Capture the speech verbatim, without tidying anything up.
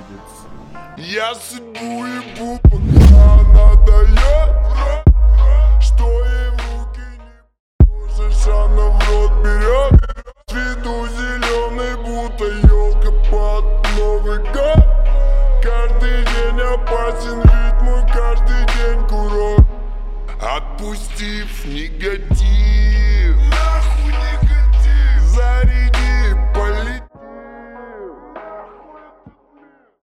Я судьбу ебу, пока она дает, что ей в руки не положишь, она в рот берет. С виду зеленый, будто елка под Новый год. Каждый день опасен, ведь мой каждый день курок. Отпустив негатив, нахуй негатив, заряди